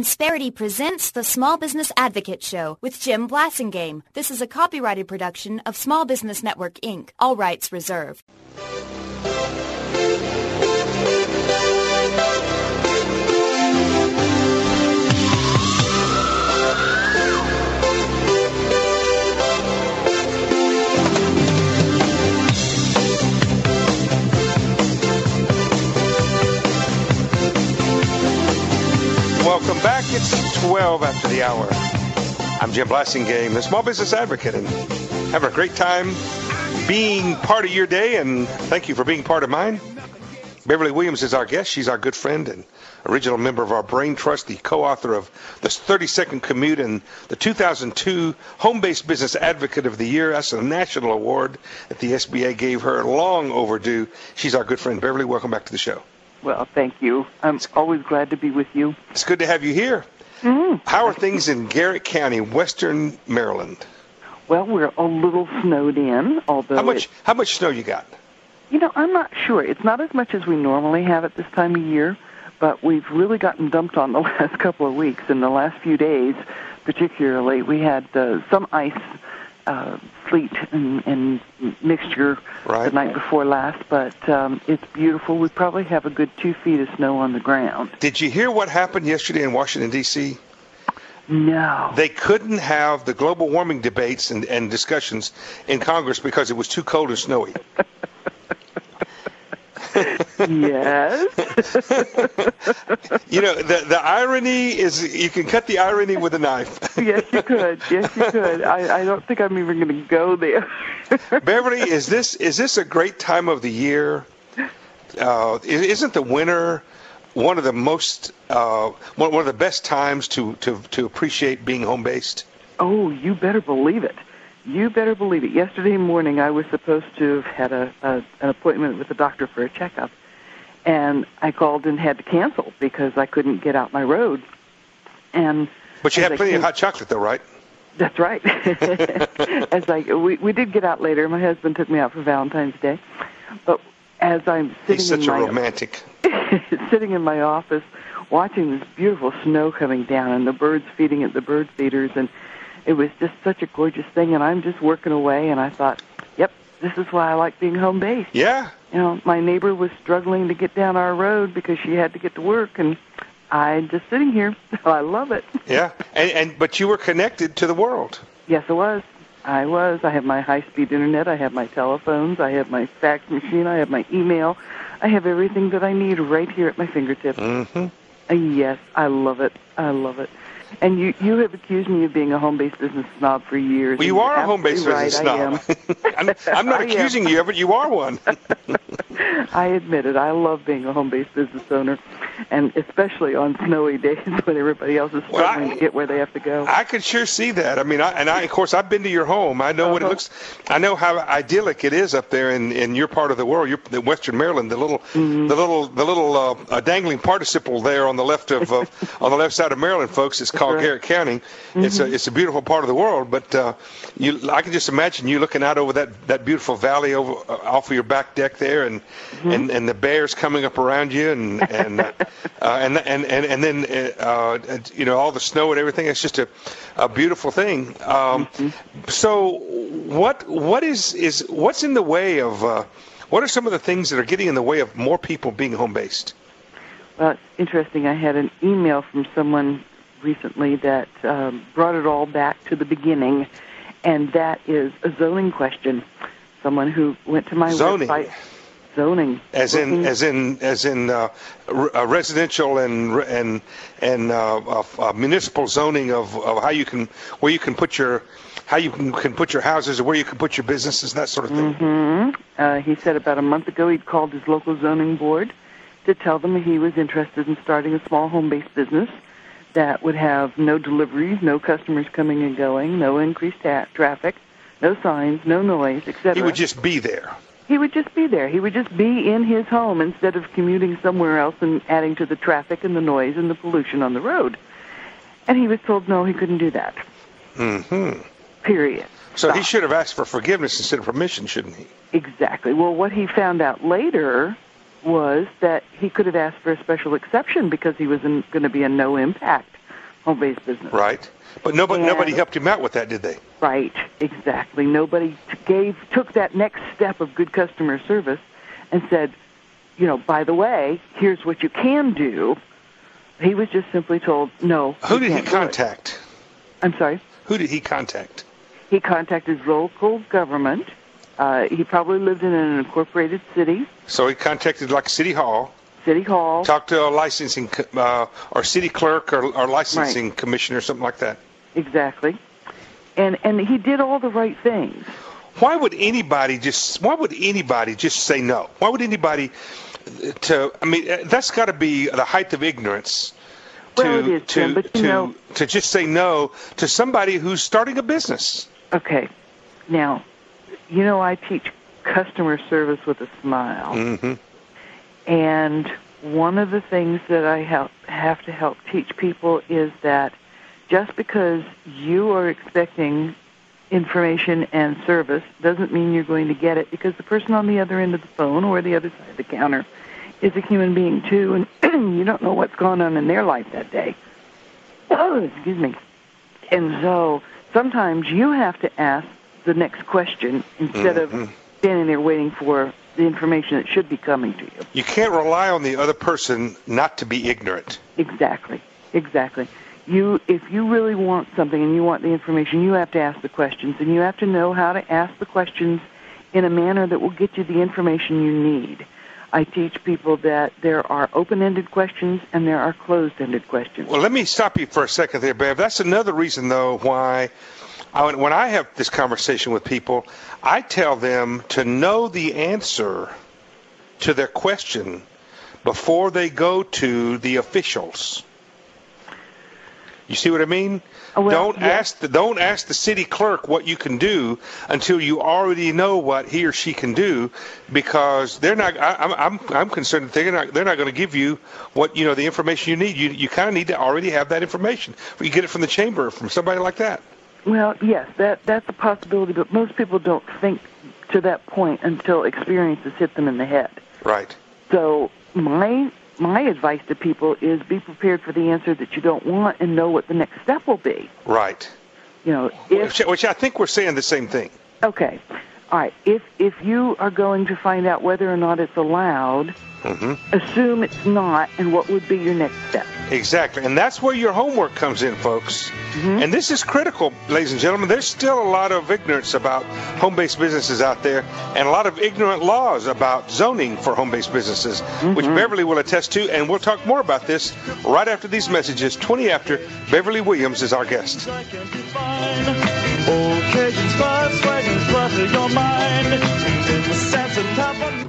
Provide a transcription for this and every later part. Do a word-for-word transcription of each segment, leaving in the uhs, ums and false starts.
Insperity presents the Small Business Advocate Show with Jim Blasingame. This is a copyrighted production of Small Business Network, Incorporated. All rights reserved. Welcome back. It's twelve after the hour. I'm Jim Blasingame, the Small Business Advocate, and having a great time being part of your day, and thank you for being part of mine. Beverly Williams is our guest. She's our good friend and original member of our Brain Trust, the co-author of the thirty-second Commute and the two thousand two Home-Based Business Advocate of the Year. That's a national award that the S B A gave her, long overdue. She's our good friend. Beverly, welcome back to the show. Well, thank you. I'm always glad to be with you. It's good to have you here. Mm-hmm. How are things in Garrett County, Western Maryland? Well, we're a little snowed in, although... How much, how much snow you got? You know, I'm not sure. It's not as much as we normally have at this time of year, but we've really gotten dumped on the last couple of weeks. In the last few days, particularly, we had uh, some ice, uh, sleet, and, and mixture right. the night before last, but um, it's beautiful. We probably have a good two feet of snow on the ground. Did you hear what happened yesterday in Washington, D C? No. They couldn't have the global warming debates and, and discussions in Congress because it was too cold and snowy. Yes. You know, the the irony is you can cut the irony with a knife. Yes, you could. Yes, you could. I, I don't think I'm even going to go there. Beverly, is this is this a great time of the year? Uh, isn't the winter one of the most uh, one, one of the best times to, to, to appreciate being home based? Oh, you better believe it. You better believe it. Yesterday morning, I was supposed to have had a, a an appointment with the doctor for a checkup, and I called and had to cancel because I couldn't get out my road. And but you had I plenty came, of hot chocolate, though, right? That's right. As I we we did get out later. My husband took me out for Valentine's Day, but as I'm sitting He's such in a my, romantic. sitting in my office, watching this beautiful snow coming down and the birds feeding at the bird feeders, and it was just such a gorgeous thing, and I'm just working away, and I thought, yep, this is why I like being home-based. Yeah. You know, my neighbor was struggling to get down our road because she had to get to work, and I'm just sitting here. I love it. Yeah, and, and but you were connected to the world. Yes, I was. I was. I have my high-speed internet. I have my telephones. I have my fax machine. I have my email. I have everything that I need right here at my fingertips. Mm-hmm. Uh, yes, I love it. I love it. And you, you have accused me of being a home-based business snob for years. Well, you are a home-based right, business snob. I'm, I'm not I accusing am. you, but you are one. I admit it. I love being a home-based business owner, and especially on snowy days when everybody else is struggling well, I, to get where they have to go. I could sure see that. I mean, I, and I, of course, I've been to your home. I know uh-huh. what it looks. I know how idyllic it is up there in, in your part of the world, your, the Western Maryland. The little, mm-hmm. the little, the little uh, uh, dangling participle there on the left of uh, on the left side of Maryland, folks. It's called right. Garrett County. Mm-hmm. It's a it's a beautiful part of the world, but uh, you I can just imagine you looking out over that, that beautiful valley over uh, off of your back deck there, and mm-hmm. and, and the bears coming up around you, and and uh, uh, and, and and and then uh, you know all the snow and everything. It's just a, a beautiful thing. Um, mm-hmm. So what what is is what's in the way of uh, what are some of the things that are getting in the way of more people being home based? Well, it's interesting. I had an email from someone recently that um, brought it all back to the beginning, and that is a zoning question. Someone who went to my zoning. website. Zoning. As looking, in, as in, as in, uh, uh, residential and and and uh, uh, uh, municipal zoning of, of how you can where you can put your how you can, can put your houses or where you can put your businesses, that sort of thing. Mm-hmm. Uh, he said about a month ago he'd called his local zoning board to tell them he was interested in starting a small home-based business that would have no deliveries, no customers coming and going, no increased ta- traffic, no signs, no noise, et cetera. He would just be there. He would just be there. He would just be in his home instead of commuting somewhere else and adding to the traffic and the noise and the pollution on the road. And he was told no, he couldn't do that. Mm-hmm. Period. So Stop. He should have asked for forgiveness instead of permission, shouldn't he? Exactly. Well, what he found out later was that he could have asked for a special exception because he was going to be a no-impact home-based business. Right. But nobody, and, nobody helped him out with that, did they? Right, exactly. Nobody t- gave took that next step of good customer service and said, you know, by the way, here's what you can do. He was just simply told, no. Who did he contact? I'm sorry? Who did he contact? He contacted local government. Uh, he probably lived in an incorporated city. So he contacted like City Hall. City Hall. Talked to a licensing uh, or city clerk or, or licensing right. commissioner, something like that. Exactly. And and he did all the right things. Why would anybody just? Why would anybody just say no? Why would anybody? To I mean, that's got to be the height of ignorance. To well, it is, to Tim, but you to know, to just say no to somebody who's starting a business. Okay. Now, you know, I teach customer service with a smile. Mm-hmm. And one of the things that I help, have to help teach people is that just because you are expecting information and service doesn't mean you're going to get it, because the person on the other end of the phone or the other side of the counter is a human being too, and you don't know what's going on in their life that day. Oh, excuse me. And so sometimes you have to ask the next question instead mm-hmm. of standing there waiting for the information that should be coming to you. You can't rely on the other person not to be ignorant. Exactly. Exactly. You, if you really want something and you want the information, you have to ask the questions, and you have to know how to ask the questions in a manner that will get you the information you need. I teach people that there are open-ended questions and there are closed-ended questions. Well, let me stop you for a second there, Bev. That's another reason, though, why I, when I have this conversation with people, I tell them to know the answer to their question before they go to the officials. You see what I mean? Well, don't yes. ask the don't ask the city clerk what you can do until you already know what he or she can do, because they're not. I, I'm I'm I'm concerned that they're not they're not going to give you what you know the information you need. You you kind of need to already have that information. You get it from the chamber, from somebody like that. Well, yes, that that's a possibility, but most people don't think to that point until experiences hit them in the head. Right. So my. My advice to people is be prepared for the answer that you don't want and know what the next step will be. Right. You know, if, which, which I think we're saying the same thing. Okay. All right. If if you are going to find out whether or not it's allowed, mm-hmm. assume it's not, and what would be your next step? Exactly. And that's where your homework comes in, folks. Mm-hmm. And this is critical, ladies and gentlemen. There's still a lot of ignorance about home-based businesses out there, and a lot of ignorant laws about zoning for home-based businesses, mm-hmm. which Beverly will attest to. And we'll talk more about this right after these messages. twenty after, Beverly Williams is our guest. Occasions for swagons, flutter your mind in the sense of top.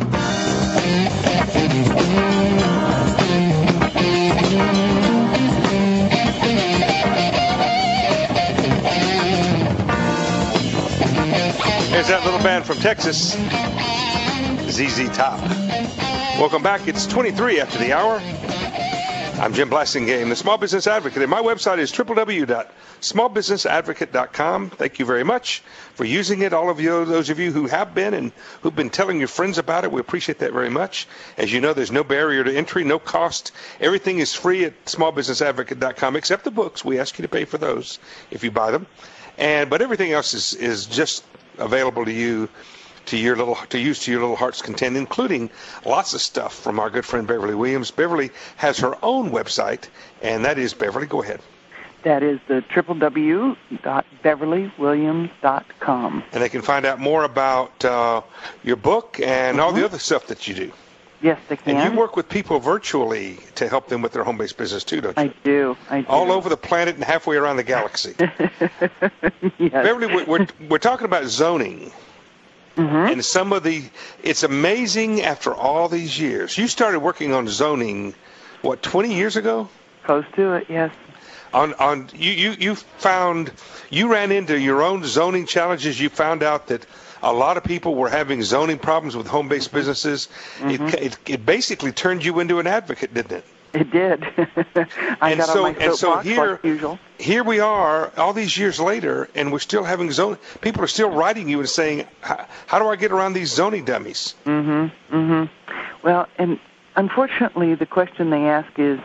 There's that little band from Texas, Z Z Top. Welcome back. It's twenty-three after the hour. I'm Jim Blasingame, the Small Business Advocate, and my website is w w w dot small business advocate dot com. Thank you very much for using it. All of you, those of you who have been and who've been telling your friends about it, we appreciate that very much. As you know, there's no barrier to entry, no cost. Everything is free at small business advocate dot com, except the books. We ask you to pay for those if you buy them. And but everything else is, is just available to you. To your little, to use to your little heart's content, including lots of stuff from our good friend Beverly Williams. Beverly has her own website, and that is Beverly. Go ahead. That is the w w w dot beverly williams dot com. And they can find out more about uh, your book and mm-hmm. all the other stuff that you do. Yes, they can. And you work with people virtually to help them with their home-based business too, don't you? I do. I do. All over the planet and halfway around the galaxy. Yes. Beverly, we're, we're we're talking about zoning. Mm-hmm. And some of the, it's amazing after all these years. You started working on zoning, what, twenty years ago? Close to it, yes. On on you, you, you found, you ran into your own zoning challenges. You found out that a lot of people were having zoning problems with home-based mm-hmm. businesses. Mm-hmm. It, it it basically turned you into an advocate, didn't it? It did. I and got so, on my and so here, like usual. Here we are, all these years later, and we're still having zoning. People are still writing you and saying, "How do I get around these zoning dummies?" Mm-hmm. Mm-hmm. Well, and unfortunately, the question they ask is,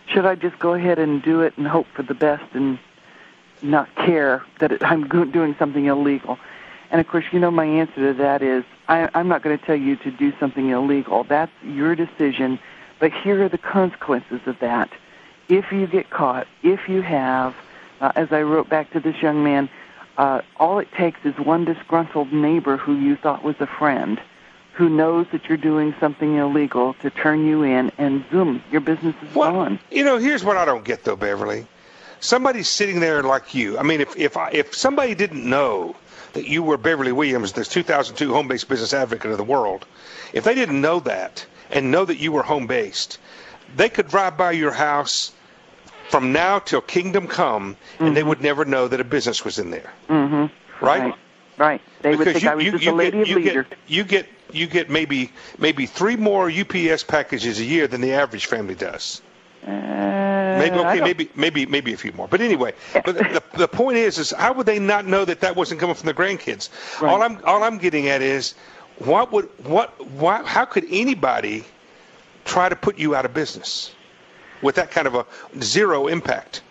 should I just go ahead and do it and hope for the best and not care that it, I'm go- doing something illegal? And, of course, you know my answer to that is I, I'm not going to tell you to do something illegal. That's your decision. But here are the consequences of that. If you get caught, if you have, uh, as I wrote back to this young man, uh, all it takes is one disgruntled neighbor who you thought was a friend who knows that you're doing something illegal to turn you in, and zoom, your business is well, gone. You know, here's what I don't get, though, Beverly. Somebody's sitting there like you. I mean, if if, I, if somebody didn't know that you were Beverly Williams, the two thousand two home-based business advocate of the world, if they didn't know that and know that you were home-based, they could drive by your house from now till kingdom come, and mm-hmm. they would never know that a business was in there. Mm-hmm. Right? Right. Right. They because would think you, I was you, just you a lady get, of you leisure. Get, you get you get maybe maybe three more U P S packages a year than the average family does. Uh, maybe okay, maybe maybe maybe a few more. But anyway, but the, the point is, is how would they not know that that wasn't coming from the grandkids? Right. All I'm all I'm getting at is, what would what why how could anybody try to put you out of business with that kind of a zero impact?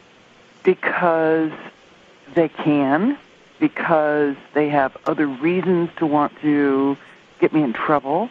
Because they can, because they have other reasons to want to get me in trouble,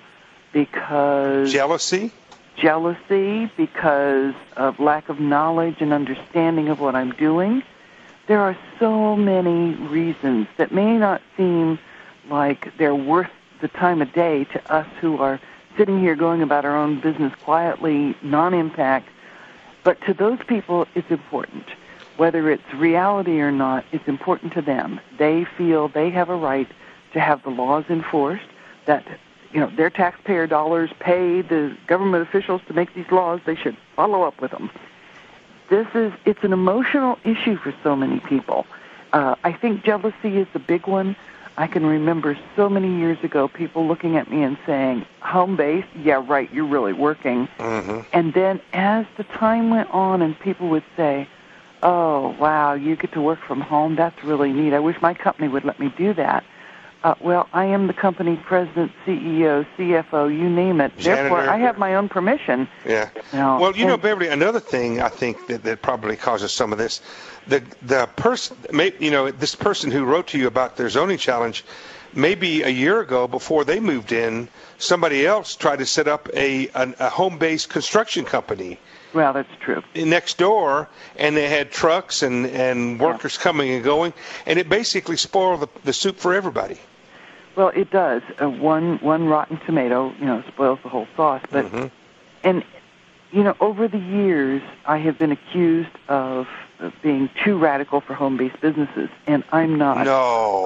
because jealousy. Jealousy, because of lack of knowledge and understanding of what I'm doing. There are so many reasons that may not seem like they're worth the time of day to us who are sitting here going about our own business quietly, non-impact, but to those people it's important. Whether it's reality or not, it's important to them. They feel they have a right to have the laws enforced, that you know, their taxpayer dollars pay the government officials to make these laws. They should follow up with them. This is, it's an emotional issue for so many people. Uh, I think jealousy is the big one. I can remember so many years ago people looking at me and saying, home-based, yeah, right, you're really working. Mm-hmm. And then as the time went on and people would say, oh, wow, you get to work from home, that's really neat. I wish my company would let me do that. Uh, well, I am the company president, C E O, C F O, you name it. Janitor. Therefore, I have my own permission. Yeah. You know, well, you and, know, Beverly, another thing I think that, that probably causes some of this, the the person, you know, this person who wrote to you about their zoning challenge, maybe a year ago before they moved in, somebody else tried to set up a a, a home-based construction company. Well, that's true. Next door, and they had trucks and, and workers yeah. coming and going, and it basically spoiled the, the soup for everybody. Well, it does. Uh, one one rotten tomato, you know, spoils the whole sauce. But mm-hmm. and you know, over the years, I have been accused of being too radical for home-based businesses, and I'm not. No,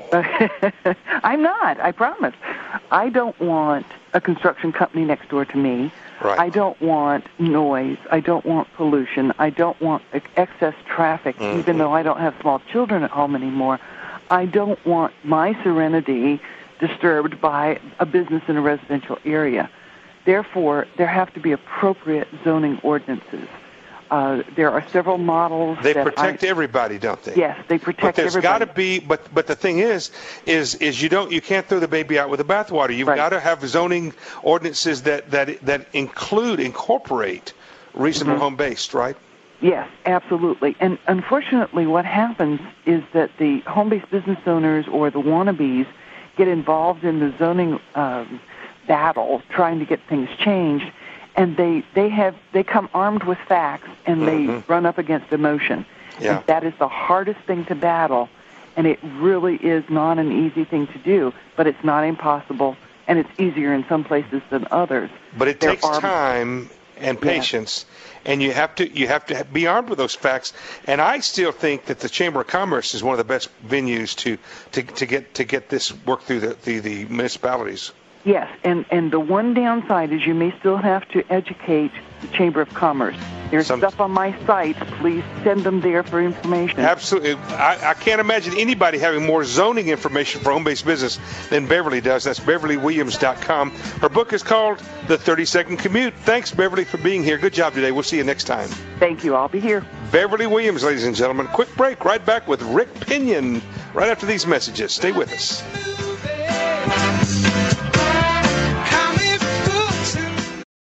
I I'm not. I promise. I don't want a construction company next door to me. Right. I don't want noise. I don't want pollution. I don't want excess traffic, mm-hmm. even though I don't have small children at home anymore. I don't want my serenity disturbed by a business in a residential area. Therefore, there have to be appropriate zoning ordinances. Uh, there are several models. They that protect I, everybody, don't they? Yes, they protect but there's everybody. got to be, but but the thing is, is is you don't you can't throw the baby out with the bathwater. You've right. got to have zoning ordinances that that that include incorporate reasonable mm-hmm. home based, right? Yes, absolutely. And unfortunately, what happens is that the home-based business owners or the wannabes get involved in the zoning um, battle, trying to get things changed, and they they have they come armed with facts and mm-hmm. they run up against emotion. Yeah. And that is the hardest thing to battle, and it really is not an easy thing to do. But it's not impossible, and it's easier in some places than others. But it there takes are, time and patience. Yes. And you have to you have to be armed with those facts. And I still think that the Chamber of Commerce is one of the best venues to to, to get to get this work through the, the, the municipalities. Yes, and, and the one downside is you may still have to educate the Chamber of Commerce. There's Some, stuff on my site. Please send them there for information. Absolutely. I, I can't imagine anybody having more zoning information for home-based business than Beverly does. That's beverly williams dot com. Her book is called The thirty-second Commute. Thanks, Beverly, for being here. Good job today. We'll see you next time. Thank you. I'll be here. Beverly Williams, ladies and gentlemen. Quick break. Right back with Rick Pinion right after these messages. Stay with us. In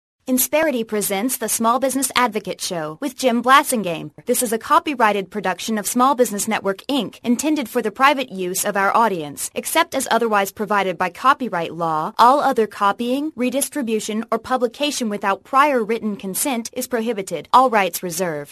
Insperity presents the Small Business Advocate Show with Jim Blasingame. This is a copyrighted production of Small Business Network, Incorporated, intended for the private use of our audience. Except as otherwise provided by copyright law, all other copying, redistribution, or publication without prior written consent is prohibited. All rights reserved.